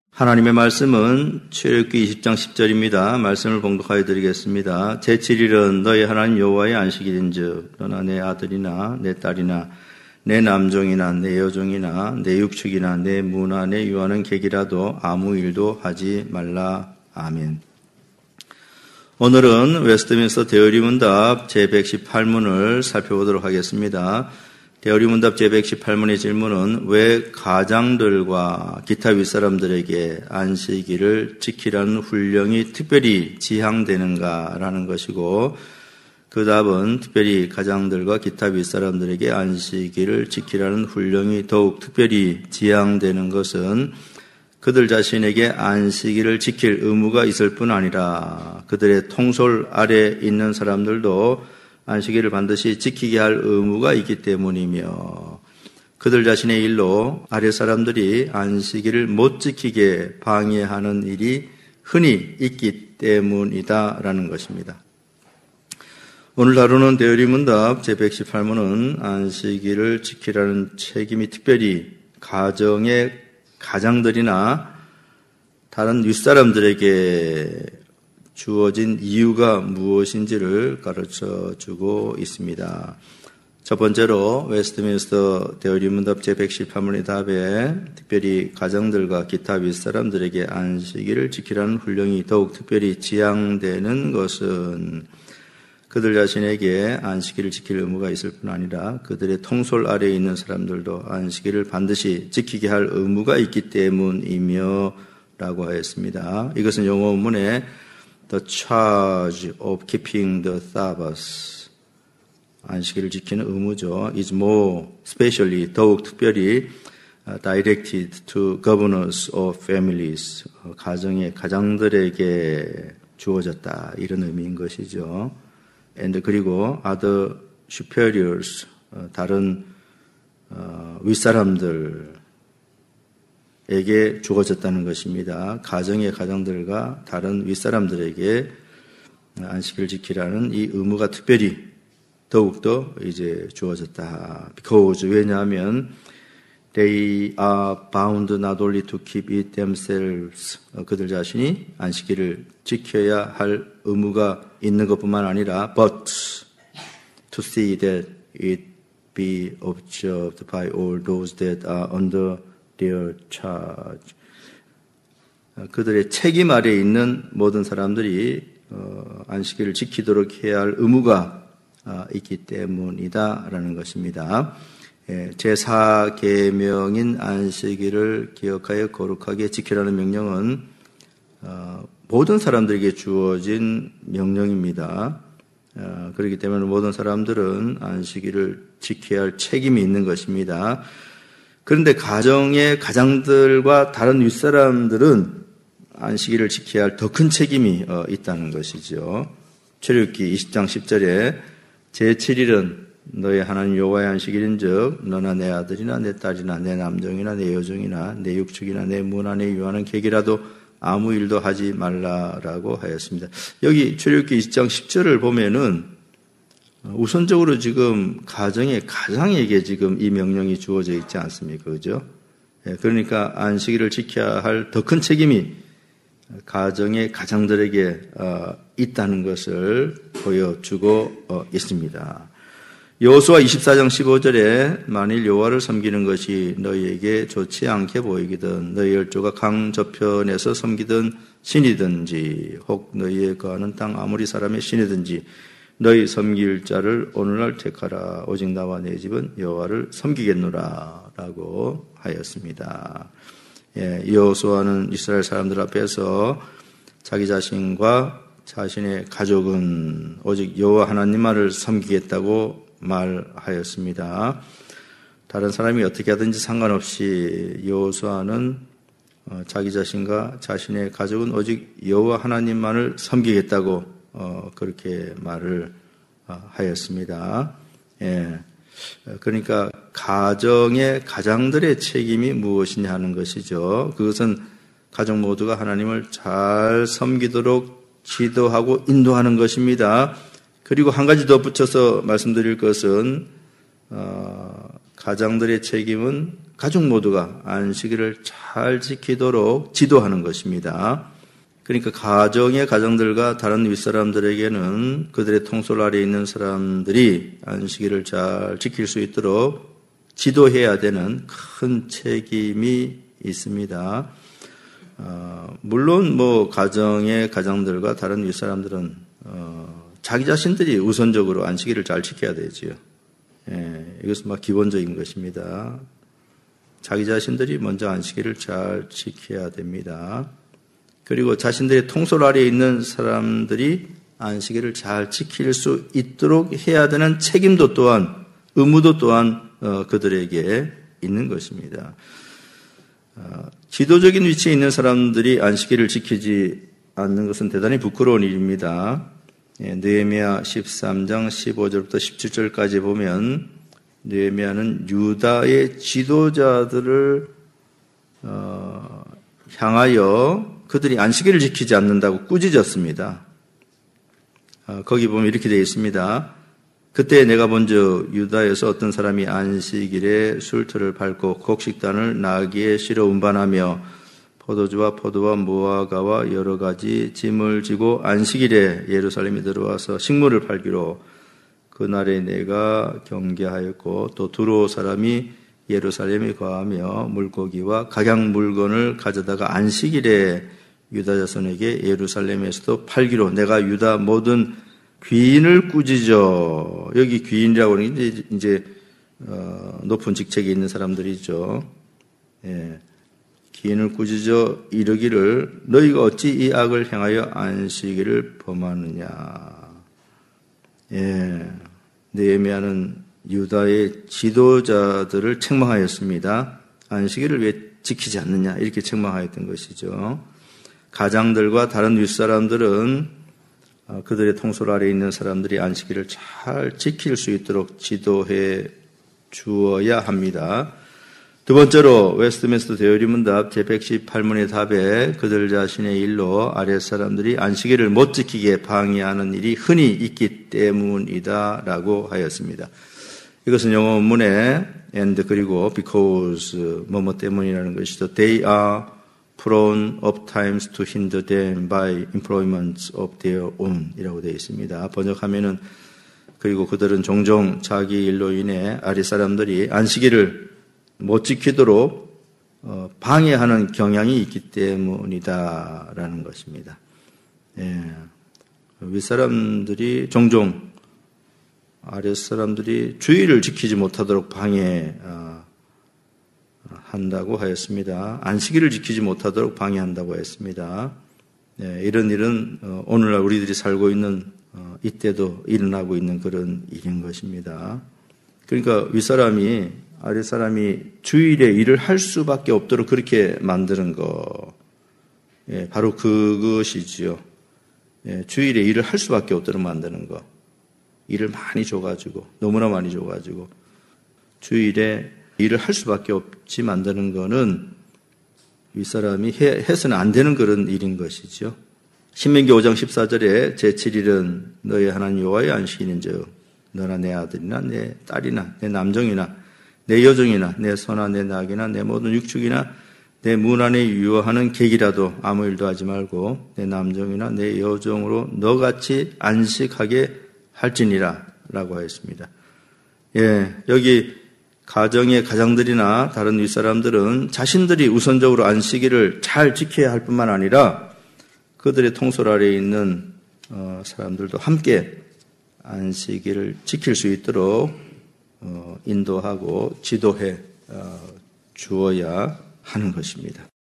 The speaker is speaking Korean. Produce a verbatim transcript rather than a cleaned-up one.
하나님의 말씀은 출애굽기 이십 장 십 절입니다. 말씀을 봉독하여 드리겠습니다. 제칠 일은 너희 하나님 여호와의 안식일인즉 너나 내 아들이나 내 딸이나 내 남종이나 내 여종이나 내 육축이나 내 무나 내 유하는 객이라도 아무 일도 하지 말라. 아멘. 오늘은 웨스트민스터 대의문답 제백십팔 문을 살펴보도록 하겠습니다. 대의문답 제백십팔 문의 질문은 왜 가장들과 기타 윗사람들에게 안식일을 지키라는 훈령이 특별히 지향되는가라는 것이고, 그 답은 특별히 가장들과 기타 윗사람들에게 안식일을 지키라는 훈령이 더욱 특별히 지향되는 것은 그들 자신에게 안식일을 지킬 의무가 있을 뿐 아니라 그들의 통솔 아래 있는 사람들도 안식일을 반드시 지키게 할 의무가 있기 때문이며, 그들 자신의 일로 아래 사람들이 안식일을 못 지키게 방해하는 일이 흔히 있기 때문이다라는 것입니다. 오늘 다루는 대의문답 제백십팔 문은 안식일을 지키라는 책임이 특별히 가정의 가장들이나 다른 윗사람들에게 주어진 이유가 무엇인지를 가르쳐 주고 있습니다. 첫 번째로 웨스트민스터 대의문답 제백십팔 문의 답에 특별히 가정들과 기타 윗사람들에게 안식일을 지키라는 훈령이 더욱 특별히 지향되는 것은 그들 자신에게 안식일을 지킬 의무가 있을 뿐 아니라 그들의 통솔 아래에 있는 사람들도 안식일을 반드시 지키게 할 의무가 있기 때문이며 라고 하였습니다. 이것은 영어 원문에 The charge of keeping the Sabbath, 안식일을 지키는 의무죠, is more specially, 더욱 특별히 directed to governors of families, 가정의 가장들에게 주어졌다, 이런 의미인 것이죠. And 그리고 other superiors, 다른 윗사람들 에게 주어졌다는 것입니다. 가정의 가장들과 다른 윗사람들에게 안식일을 지키라는 이 의무가 특별히 더욱더 이제 주어졌다. Because, 왜냐하면 they are bound not only to keep it themselves, 그들 자신이 안식일을 지켜야 할 의무가 있는 것뿐만 아니라 but to see that it be observed by all those that are under their charge. 그들의 책임 아래에 있는 모든 사람들이 안식일을 지키도록 해야 할 의무가 있기 때문이다라는 것입니다. 제사 계명인 안식일을 기억하여 거룩하게 지키라는 명령은 모든 사람들에게 주어진 명령입니다. 그렇기 때문에 모든 사람들은 안식일을 지켜야 할 책임이 있는 것입니다. 그런데 가정의 가장들과 다른 윗사람들은 안식일을 지켜야 할 더 큰 책임이 있다는 것이죠. 출애굽기 이십 장 십 절에 제칠 일은 너의 하나님 여호와의 안식일인즉 너나 내 아들이나 내 딸이나 내 남종이나 내 여종이나 내 육축이나 내 무나 내 유하는 객이라도 아무 일도 하지 말라라고 하였습니다. 여기 출애굽기 이십 장 십 절을 보면은 우선적으로 지금 가정의 가장에게 지금 이 명령이 주어져 있지 않습니까? 그죠? 그러니까 안식일을 지켜야 할 더 큰 책임이 가정의 가장들에게 있다는 것을 보여주고 있습니다. 여호수아 이십사 장 십오 절에 만일 여호와를 섬기는 것이 너희에게 좋지 않게 보이거든 너희 열조가 강 저편에서 섬기던 신이든지 혹 너희의 거하는 땅 아무리 사람의 신이든지 너희 섬길 자를 오늘날 택하라. 오직 나와 내 집은 여호와를 섬기겠노라 라고 하였습니다. 예, 여호수아는 이스라엘 사람들 앞에서 자기 자신과 자신의 가족은 오직 여호와 하나님만을 섬기겠다고 말하였습니다. 다른 사람이 어떻게 하든지 상관없이 여호수아는 자기 자신과 자신의 가족은 오직 여호와 하나님만을 섬기겠다고 어, 그렇게 말을 어, 하였습니다. 예. 그러니까 가정의 가장들의 책임이 무엇이냐 하는 것이죠. 그것은 가족 모두가 하나님을 잘 섬기도록 지도하고 인도하는 것입니다. 그리고 한 가지 더 붙여서 말씀드릴 것은 어, 가장들의 책임은 가족 모두가 안식일을 잘 지키도록 지도하는 것입니다. 그러니까 가정의 가정들과 다른 윗사람들에게는 그들의 통솔 아래에 있는 사람들이 안식일을 잘 지킬 수 있도록 지도해야 되는 큰 책임이 있습니다. 어, 물론 뭐 가정의 가정들과 다른 윗사람들은 어, 자기 자신들이 우선적으로 안식일을 잘 지켜야 되지요. 예, 이것은 막 기본적인 것입니다. 자기 자신들이 먼저 안식일을 잘 지켜야 됩니다. 그리고 자신들의 통솔 아래에 있는 사람들이 안식일을 잘 지킬 수 있도록 해야 되는 책임도 또한, 의무도 또한 어, 그들에게 있는 것입니다. 어, 지도적인 위치에 있는 사람들이 안식일을 지키지 않는 것은 대단히 부끄러운 일입니다. 예, 느헤미야 십삼 장 십오 절부터 십칠 절까지 보면 느헤미야는 유다의 지도자들을 어, 향하여 그들이 안식일을 지키지 않는다고 꾸짖었습니다. 어, 거기 보면 이렇게 되어 있습니다. 그때 내가 먼저 유다에서 어떤 사람이 안식일에 술틀을 밟고 곡식단을 나귀에 실어 운반하며 포도주와 포도와 무화과와 여러 가지 짐을 지고 안식일에 예루살렘에 들어와서 식물을 팔기로 그날에 내가 경계하였고 또 두로 사람이 예루살렘에 거하며 물고기와 각양 물건을 가져다가 안식일에 유다 자손에게 예루살렘에서도 팔기로 내가 유다 모든 귀인을 꾸짖어. 여기 귀인이라고 하는 게 이제, 이제 어, 높은 직책에 있는 사람들이죠. 예. 귀인을 꾸짖어 이르기를 너희가 어찌 이 악을 행하여 안식일을 범하느냐. 예. 느헤미야는 유다의 지도자들을 책망하였습니다. 안식일을 왜 지키지 않느냐 이렇게 책망하였던 것이죠. 가장들과 다른 윗사람들은 그들의 통솔 아래에 있는 사람들이 안식일을 잘 지킬 수 있도록 지도해 주어야 합니다. 두 번째로 웨스트민스터 대의문답 제백십팔 문의 답에 그들 자신의 일로 아랫사람들이 안식일을 못 지키게 방해하는 일이 흔히 있기 때문이다 라고 하였습니다. 이것은 영어 원문에 and 그리고 because 뭐뭐 때문이라는 것이죠. They are prone oftentimes to hinder them by employments of their own 이라고 되어 있습니다. 번역하면은 그리고 그들은 종종 자기 일로 인해 아랫사람들이 안식일을 못 지키도록 방해하는 경향이 있기 때문이다라는 것입니다. 예. 윗사람들이 종종 아랫사람들이 주의를 지키지 못하도록 방해한다고 하였습니다. 안식일을 지키지 못하도록 방해한다고 했습니다. 예. 이런 일은 오늘날 우리들이 살고 있는 이때도 일어나고 있는 그런 일인 것입니다. 그러니까 윗사람이 아랫사람이 주일에 일을 할 수밖에 없도록 그렇게 만드는 거, 예, 바로 그것이지요. 예, 주일에 일을 할 수밖에 없도록 만드는 거. 일을 많이 줘가지고, 너무나 많이 줘가지고, 주일에 일을 할 수밖에 없이 만드는 거는 윗사람이 해, 해서는 안 되는 그런 일인 것이죠. 신명기 오 장 십사 절에 제칠 일은 너희 하나님 여호와의 안식일인즉 너나 내 아들이나 내 딸이나 내 남종이나 내 여종이나 내 소나 내 낙이나 내 모든 육축이나 내 문 안에 유효하는 객이라도 아무 일도 하지 말고 내 남종이나 내 여종으로 너같이 안식하게 할지니라 라고 하였습니다. 예, 여기 가정의 가장들이나 다른 윗사람들은 자신들이 우선적으로 안식일을 잘 지켜야 할 뿐만 아니라 그들의 통솔 아래에 있는 사람들도 함께 안식일을 지킬 수 있도록 인도하고 지도해 주어야 하는 것입니다.